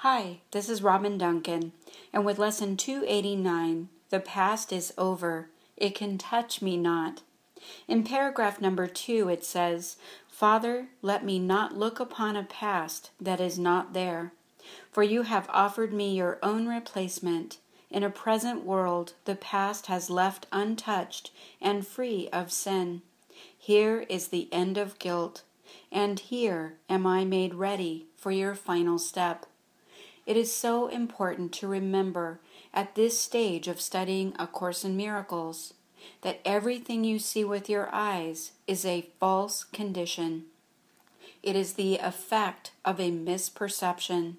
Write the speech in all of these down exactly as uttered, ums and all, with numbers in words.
Hi, this is Robin Duncan, and with Lesson two eighty-nine, The Past is Over, It Can Touch Me Not. In paragraph number two it says, Father, let me not look upon a past that is not there, for you have offered me your own replacement. In a present world the past has left untouched and free of sin. Here is the end of guilt, and here am I made ready for your final step. It is so important to remember at this stage of studying A Course in Miracles that everything you see with your eyes is a false condition. It is the effect of a misperception.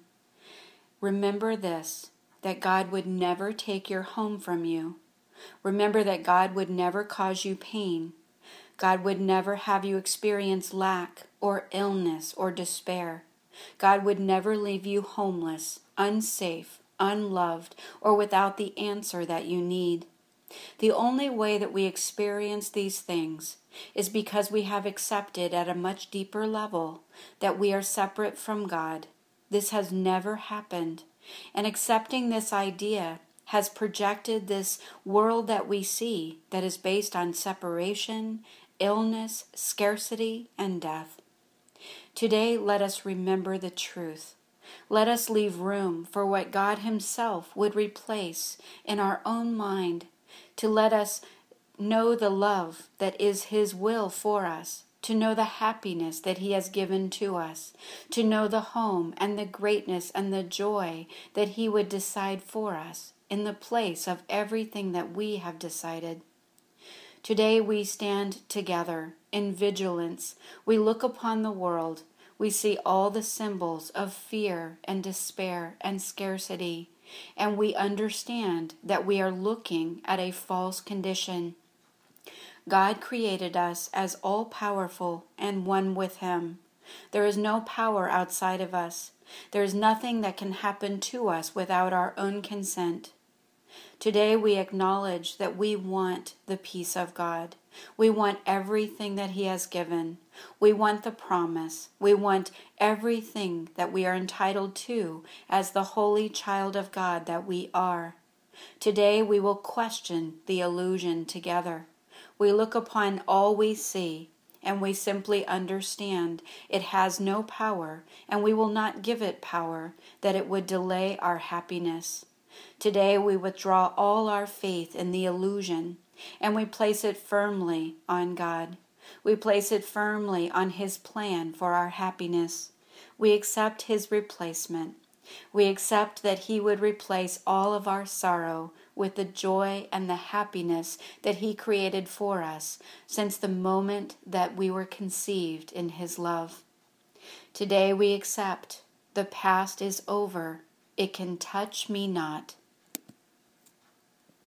Remember this, that God would never take your home from you. Remember that God would never cause you pain. God would never have you experience lack or illness or despair. God would never leave you homeless, unsafe, unloved, or without the answer that you need. The only way that we experience these things is because we have accepted at a much deeper level that we are separate from God. This has never happened, and accepting this idea has projected this world that we see that is based on separation, illness, scarcity, and death. Today, let us remember the truth. Let us leave room for what God Himself would replace in our own mind, to let us know the love that is His will for us, to know the happiness that He has given to us, to know the home and the greatness and the joy that He would decide for us in the place of everything that we have decided. Today we stand together in vigilance. We look upon the world. We see all the symbols of fear and despair and scarcity, and we understand that we are looking at a false condition. God created us as all-powerful and one with Him. There is no power outside of us. There is nothing that can happen to us without our own consent. Today we acknowledge that we want the peace of God. We want everything that He has given. We want the promise. We want everything that we are entitled to as the holy child of God that we are. Today we will question the illusion together. We look upon all we see, and we simply understand it has no power, and we will not give it power, that it would delay our happiness. Today we withdraw all our faith in the illusion, and we place it firmly on God. We place it firmly on His plan for our happiness. We accept His replacement. We accept that He would replace all of our sorrow with the joy and the happiness that He created for us since the moment that we were conceived in His love. Today we accept the past is over. It can touch me not.